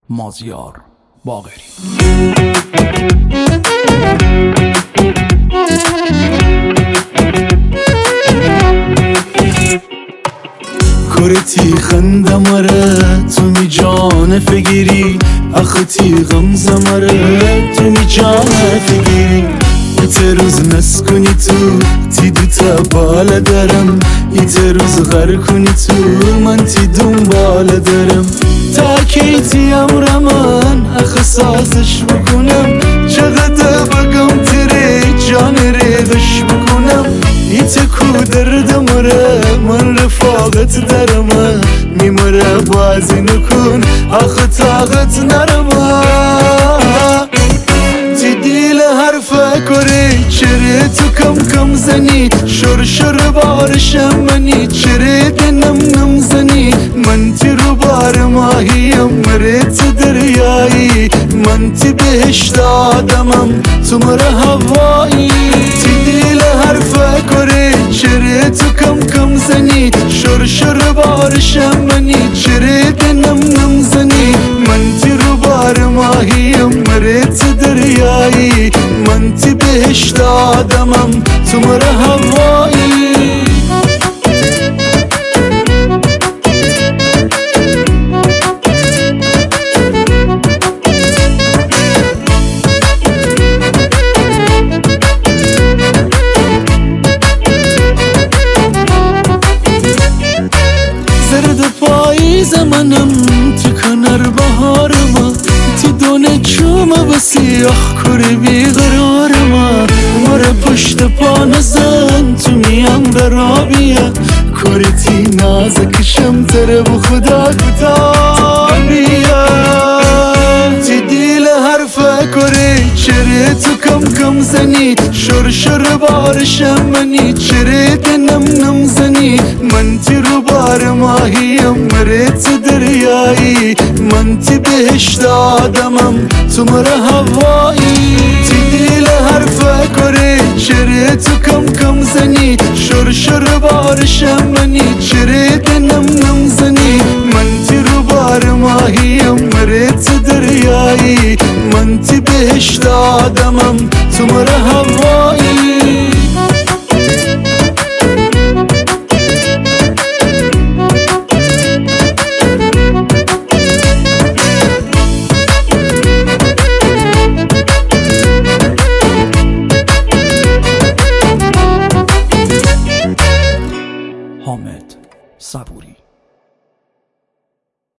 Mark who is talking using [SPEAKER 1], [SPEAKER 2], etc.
[SPEAKER 1] مازیار باقری.
[SPEAKER 2] کرتی خندمره تو می جان فگیری اختی غمزمره تو می جان فگیری ایت روز نس کنی تو تی دوتا بالا دارم ایت روز غر کنی تو من تی دنبال دارم تا کیتی امر من اخ سازش بکنم چقدر بگم تره جان ریدش بکنم ایت کو دردم ره من رفاقت درم میمره بازی نکن آخ طاقت نرم تی دیل حرفه کری چره تو کم کم زنی شر شر بارشم منی چره دنم نم زنی من تی رو بار ماهیم مرت دریایی من تی بهشت آدمم تو مره هوایی تی دیل حرفه کری چره تو کم کم زنی شر شر بارشم منی چره دنم نم زنی من تی رو بار ماهیم مرت دریایی من تی بهشت آدمم تو مره هوایی زمانم تو کنار بهارم تی دونه چوم بسیح کری بیقرارم مره پشت پا نزن تو میم برابیه کری تی نازکشم تره و خدا کتابیه تی دیل حرفه کری چره تو کم کم زنی شر شر بارشم منی چره دنم نم زنی من تی رو بار ماهیم مرت دریایی من تی بهشت آدمم تو مره هوایی تی دیل حرفه کری چره تو کم کم زنی شر شر بارشم منی چره دنم نم زنی من تی رو بار ماهیم مرت دریایی من تی بهشت آدمم تو مره